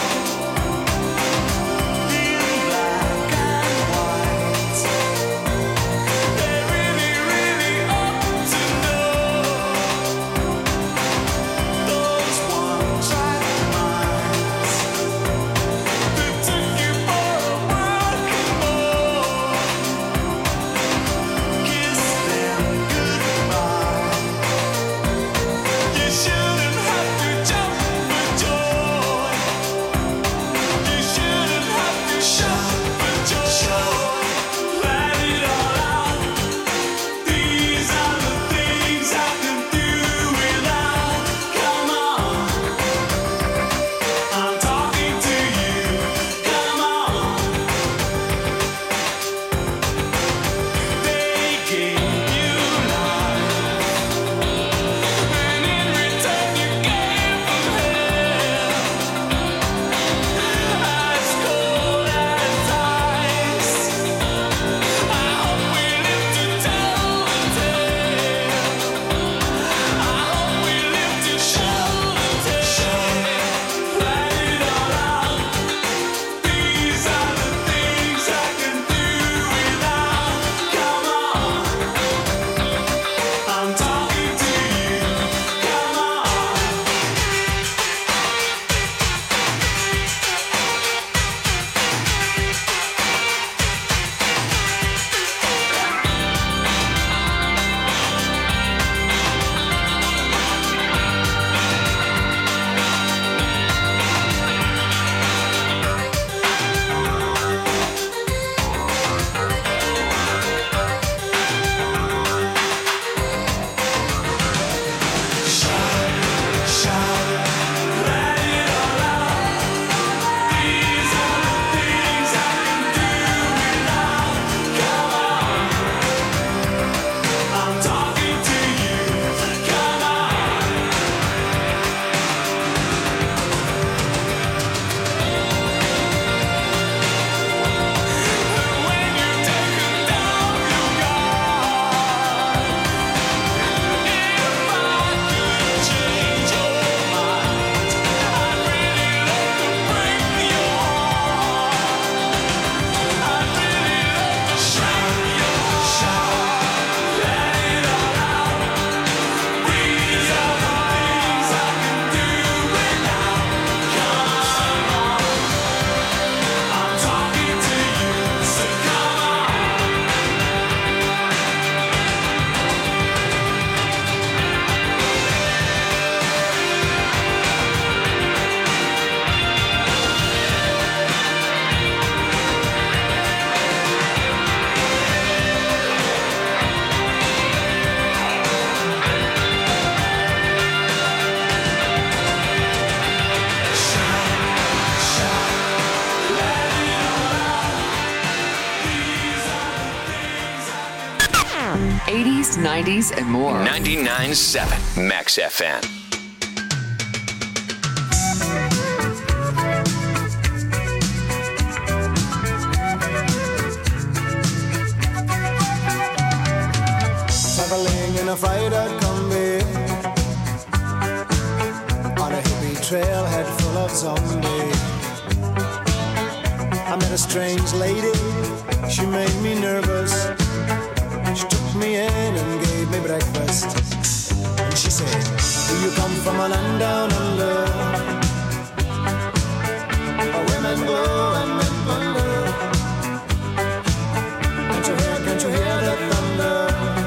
In black and white, they really, really ought to know. Those one-track minds that took you for a working ball. Kiss them goodbye. You shouldn't have to jump for joy. You shouldn't have to shout for joy. Let it all out. These are the things I can do without. Come on, I'm talking to you. Come on. They gave you life, and in return you gave them hell. As cold as ice. I hope we live to tell the tale. I hope we live to show the tale. Let it all out. These are the things I can do without. Come on, I'm talking to you. Come on. '80s, '90s, and more. 99.7 Max FM. Traveling in a freighter combi on a hippie trailhead full of zombies. I met a strange lady, she made me nervous. She took me in and gave me breakfast. And she said, do you come from a land down under, where women go and men wonder? Can't you hear the thunder?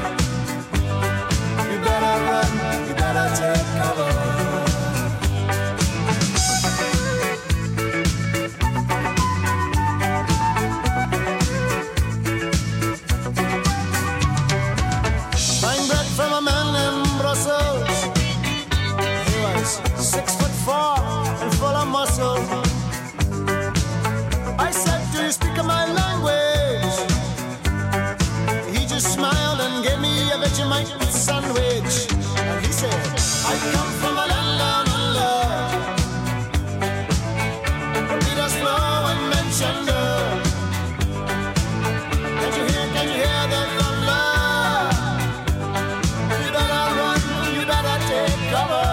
You better run, you better take cover. you speak my language? He just smiled and gave me a Vegemite sandwich. And he said, I come from a land down under. The beat us flow and mention the. Can you hear the thunder? You better run, you better take cover.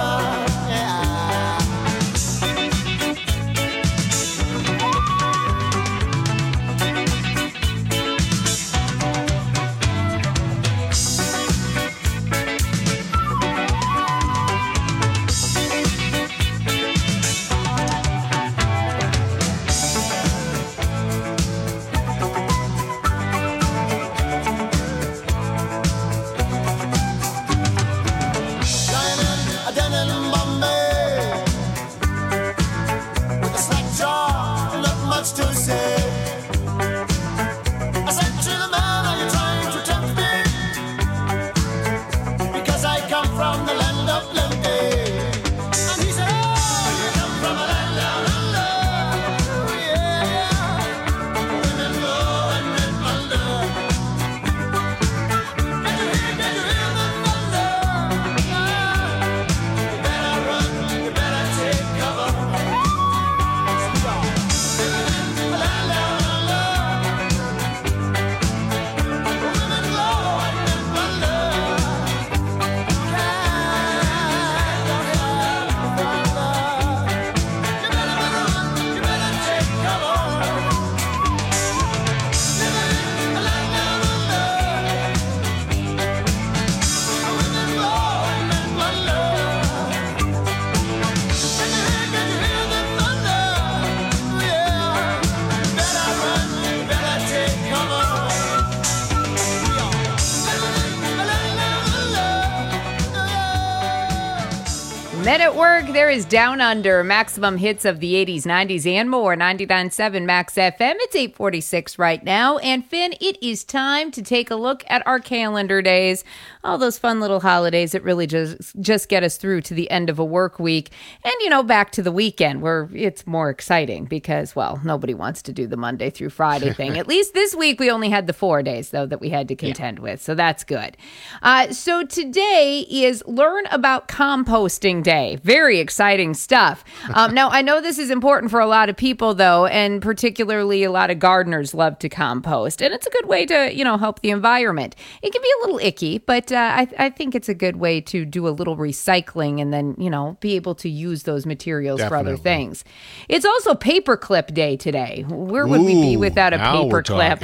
Men at Work, there is Down Under, maximum hits of the 80s, 90s, and more. 99.7 Max FM. It's 8:46 right now. And Finn, it is time to take a look at our calendar days. All those fun little holidays that really just get us through to the end of a work week. And, you know, back to the weekend where it's more exciting because, well, nobody wants to do the Monday through Friday thing. At least this week we only had the 4 days, though, that we had to contend with. So that's good. So today is Learn About Composting Day. Very exciting stuff. Now, I know this is important for a lot of people, though, and particularly a lot of gardeners love to compost. And it's a good way to, you know, help the environment. It can be a little icky, but I think it's a good way to do a little recycling and then, you know, be able to use those materials for other things. It's also Paperclip Day today. Where would we be without a paperclip?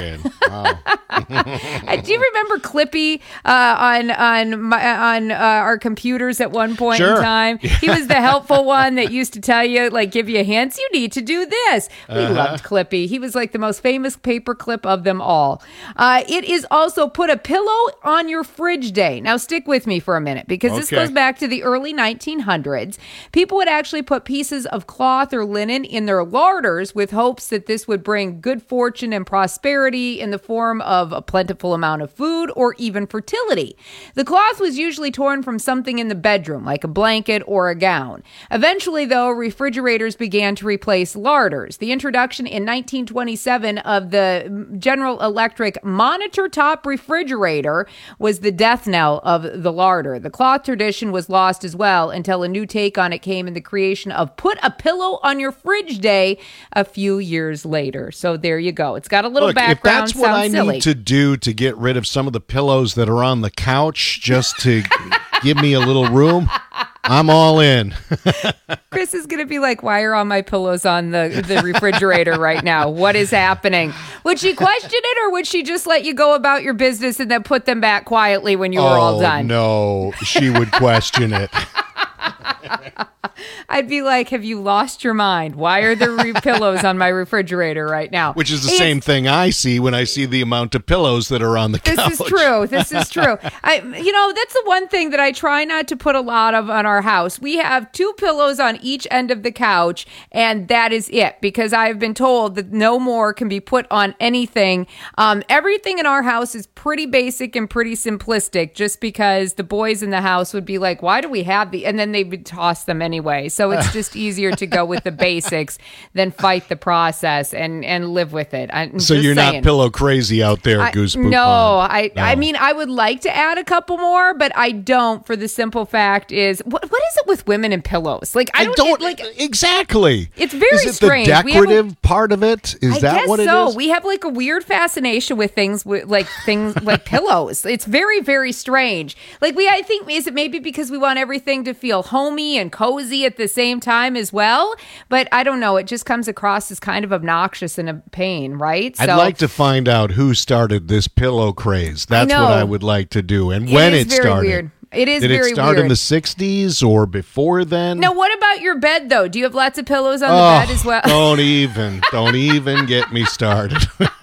Do you remember Clippy on our computers at one point in time? He was the helpful one that used to tell you, like, give you hints. You need to do this. We loved Clippy. He was like the most famous paperclip of them all. It is also Put a Pillow on Your Fridge Day. Now, stick with me for a minute because this goes back to the early 1900s. People would actually put pieces of cloth or linen in their larders with hopes that this would bring good fortune and prosperity in the form of a plentiful amount of food or even fertility. The cloth was usually torn from something in the bedroom, like a blanket or a gown. Eventually, though, refrigerators began to replace larders. The introduction in 1927 of the General Electric monitor top refrigerator was the death knell of the larder. The cloth tradition was lost as well until a new take on it came in the creation of Put a Pillow on Your Fridge Day a few years later. So there you go. It's got a little background. If that's what I silly. need to do to get rid of some of the pillows that are on the couch just to give me a little room, I'm all in. Chris is going to be like, why are all my pillows on the refrigerator right now? What is happening? Would she question it, or would she just let you go about your business and then put them back quietly when you were all done? No, she would question it. I'd be like, have you lost your mind? Why are there pillows on my refrigerator right now? Which is the same thing I see when I see the amount of pillows that are on the couch. This is true. This is true. That's the one thing that I try not to put a lot of on our house. We have 2 pillows on each end of the couch, and that is it, because I've been told that no more can be put on anything. Everything in our house is pretty basic and pretty simplistic, just because the boys in the house would be like, why do we have the? And then then they would toss them anyway. So it's just easier to go with the basics than fight the process and live with it. So you're not pillow crazy out there, Goose Poop Pond. I mean, I would like to add a couple more, but I don't, for the simple fact is, what is it with women and pillows? Like, I don't like exactly. It's very is it strange. The decorative part of it? Is that what it is? We have like a weird fascination with things like pillows. It's very, very strange. Like I think, is it maybe because we want everything to feel homey and cozy at the same time as well? But I don't know. It just comes across as kind of obnoxious and a pain, right? I'd like to find out who started this pillow craze. That's what I would like to do, and when it started. Weird. It is Did very weird. Did it start in the 60s or before then? Now, what about your bed, though? Do you have lots of pillows on the bed as well? Don't even get me started.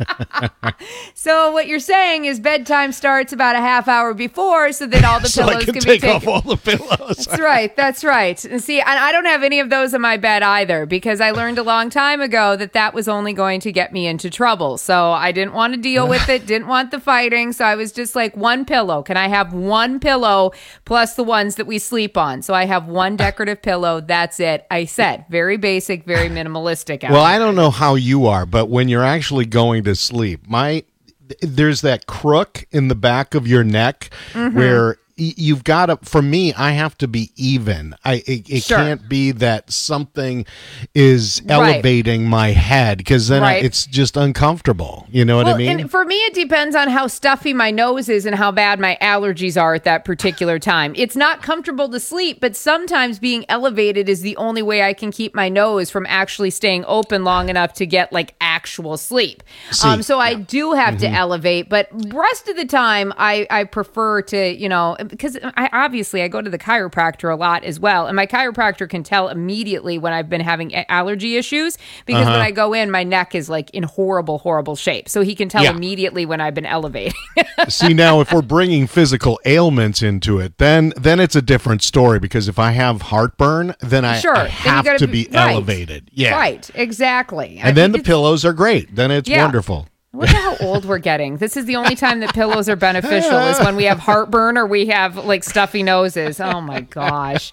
So what you're saying is bedtime starts about a half hour before so that all the so pillows I can be take taken. off all the pillows. That's right. And see, I don't have any of those in my bed either because I learned a long time ago that was only going to get me into trouble. So I didn't want to deal with it, didn't want the fighting. So I was just like, one pillow. Can I have one pillow plus the ones that we sleep on? So I have one decorative pillow. That's it. I said, very basic, very minimalistic. Well, I don't know how you are, but when you're actually going to sleep, there's that crook in the back of your neck where you've got to, for me, I have to be even. It can't be that something is elevating my head because then it's just uncomfortable. You know what I mean? And for me, it depends on how stuffy my nose is and how bad my allergies are at that particular time. It's not comfortable to sleep, but sometimes being elevated is the only way I can keep my nose from actually staying open long enough to get like actual sleep. So I do have to elevate, but rest of the time, I prefer to, because I go to the chiropractor a lot as well. And my chiropractor can tell immediately when I've been having allergy issues because when I go in, my neck is like in horrible, horrible shape. So he can tell immediately when I've been elevating. See, now if we're bringing physical ailments into it, then it's a different story because if I have heartburn, then I have to be elevated. Yeah. Right. Exactly. And then the pillows are great. Then it's wonderful. Look at how old we're getting. This is the only time that pillows are beneficial is when we have heartburn or we have like stuffy noses. Oh my gosh.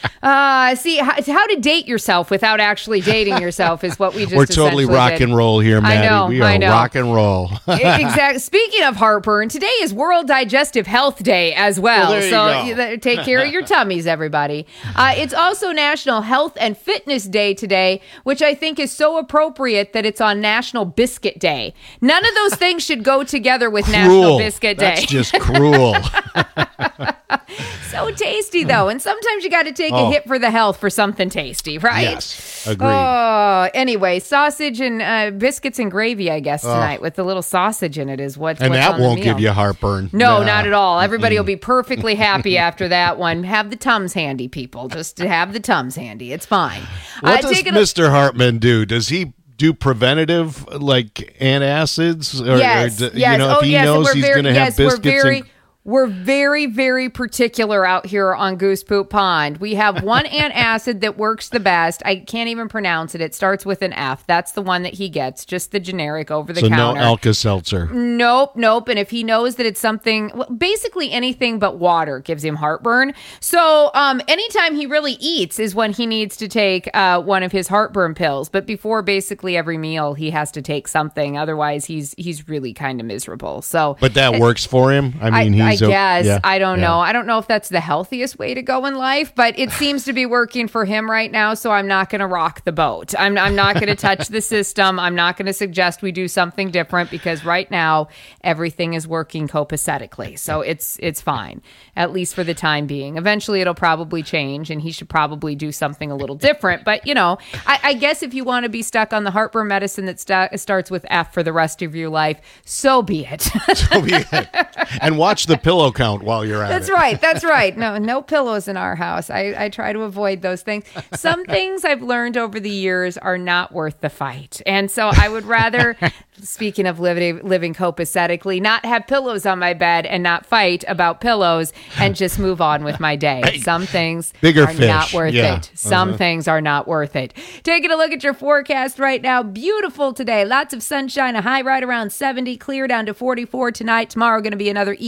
See, how to date yourself without actually dating yourself is what we just We're totally rock and roll here, Maddie. We are rock and roll. Exactly. Speaking of heartburn, today is World Digestive Health Day as well. So take care of your tummies, everybody. It's also National Health and Fitness Day today, which I think is so appropriate that it's on National Biscuit Day. None of those things should go together with National Biscuit Day. That's just cruel. So tasty, though. And sometimes you got to take a hit for the health for something tasty, right? Yes, agreed. Anyway, sausage and biscuits and gravy, I guess, tonight with the little sausage in it is what's on the meal. And that won't give you heartburn. No, not at all. Everybody will be perfectly happy after that one. Have the Tums handy, people. Just have the Tums handy. It's fine. What does Mr. Hartman do? Does he do preventative like antacids? Yes. If he knows he's going to have biscuits We're very, very particular out here on Goose Poop Pond. We have one antacid that works the best. I can't even pronounce it. It starts with an F. That's the one that he gets, just the generic over-the-counter. So no Alka-Seltzer. Nope. And if he knows that it's something, basically anything but water gives him heartburn. So anytime he really eats is when he needs to take one of his heartburn pills. But before basically every meal, he has to take something. Otherwise, he's really kind of miserable. So, but that works for him? I mean, I guess. Yeah. I don't know. I don't know if that's the healthiest way to go in life, but it seems to be working for him right now, so I'm not going to rock the boat. I'm not going to touch the system. I'm not going to suggest we do something different because right now everything is working copacetically. So it's fine, at least for the time being. Eventually it'll probably change and he should probably do something a little different. But, I guess if you want to be stuck on the heartburn medicine that starts with F for the rest of your life, so be it. So be it. And watch the pillow count while you're at it. That's right. No pillows in our house. I try to avoid those things. Some things I've learned over the years are not worth the fight. And so I would rather, speaking of living copacetically, not have pillows on my bed and not fight about pillows and just move on with my day. Some things are not worth it. Some things are not worth it. Taking a look at your forecast right now. Beautiful today. Lots of sunshine, a high right around 70, clear down to 44 tonight. Tomorrow going to be another equally beautiful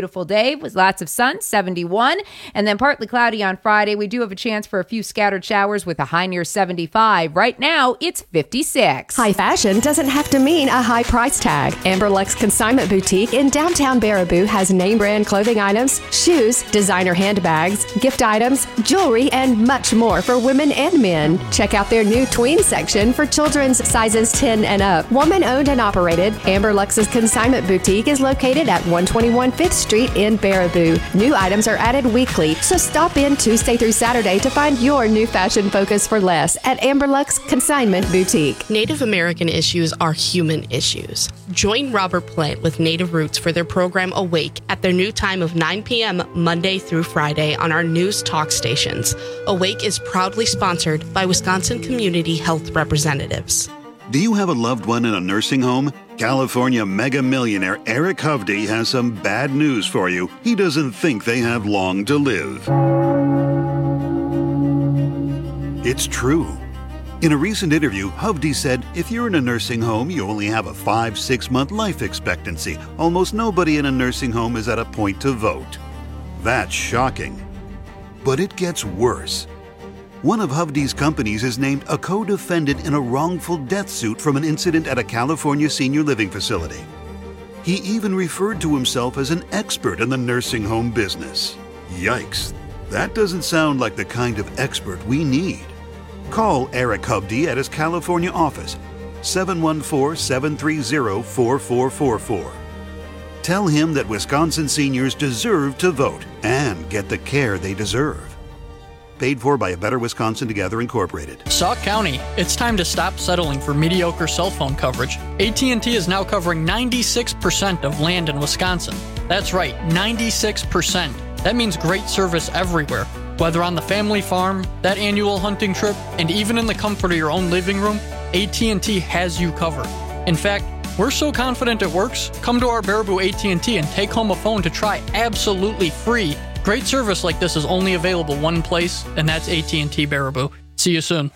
beautiful day with lots of sun, 71, and then partly cloudy on Friday. We do have a chance for a few scattered showers with a high near 75. Right now, it's 56. High fashion doesn't have to mean a high price tag. Amber Lux Consignment Boutique in downtown Baraboo has name brand clothing items, shoes, designer handbags, gift items, jewelry, and much more for women and men. Check out their new tween section for children's sizes 10 and up. Woman owned and operated, Amber Lux's Consignment Boutique is located at 121 5th Street in Baraboo. New items are added weekly, so stop in Tuesday through Saturday to find your new fashion focus for less at Amber Lux Consignment Boutique. Native American issues are human issues. Join Robert Plant with Native Roots for their program Awake at their new time of 9 p.m. Monday through Friday on our news talk stations. Awake is proudly sponsored by Wisconsin Community Health Representatives. Do you have a loved one in a nursing home? California mega millionaire Eric Hovde has some bad news for you. He doesn't think they have long to live. It's true. In a recent interview, Hovde said, if you're in a nursing home, you only have a 5-6 month life expectancy. Almost nobody in a nursing home is at a point to vote. That's shocking. But it gets worse. One of Hovde's companies is named a co-defendant in a wrongful death suit from an incident at a California senior living facility. He even referred to himself as an expert in the nursing home business. Yikes, that doesn't sound like the kind of expert we need. Call Eric Hovde at his California office, 714-730-4444. Tell him that Wisconsin seniors deserve to vote and get the care they deserve. Paid for by A Better Wisconsin Together Incorporated. Sauk County, it's time to stop settling for mediocre cell phone coverage. AT&T is now covering 96% of land in Wisconsin. That's right, 96%. That means great service everywhere. Whether on the family farm, that annual hunting trip, and even in the comfort of your own living room, AT&T has you covered. In fact, we're so confident it works, come to our Baraboo AT&T and take home a phone to try absolutely free. Great service like this is only available one place, and that's AT&T Baraboo. See you soon.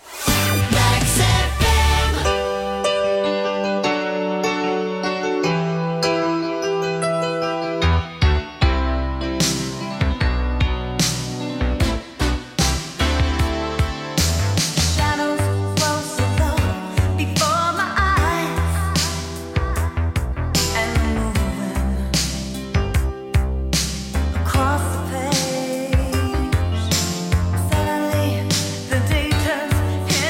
The day turns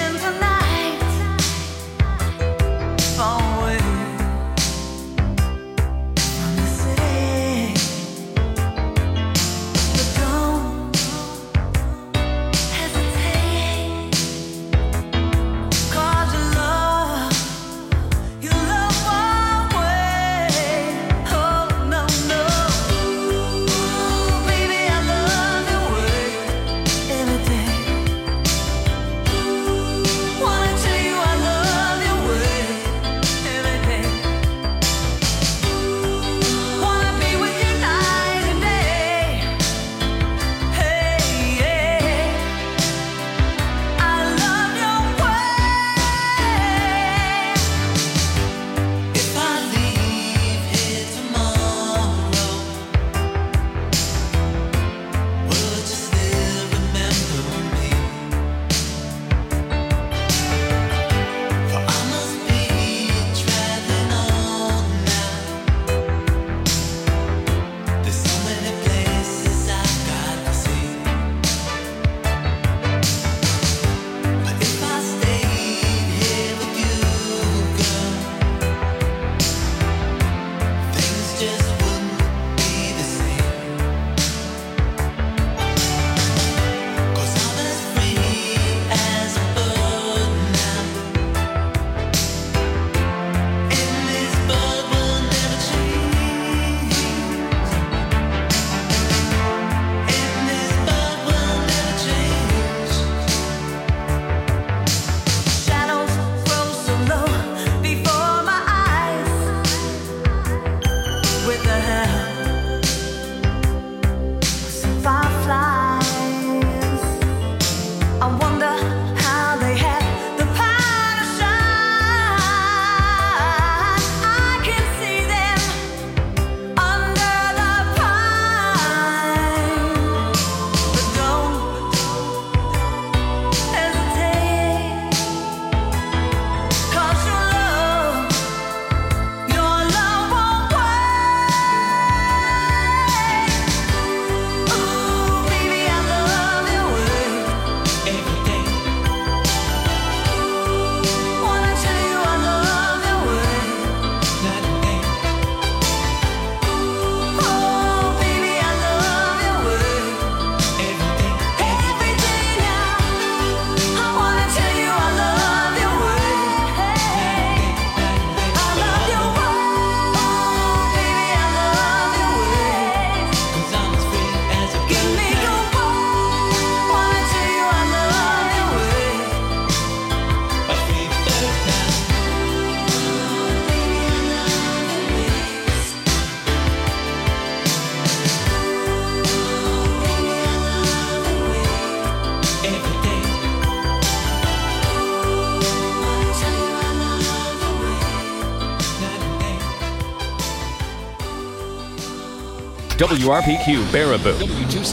WRPQ Baraboo.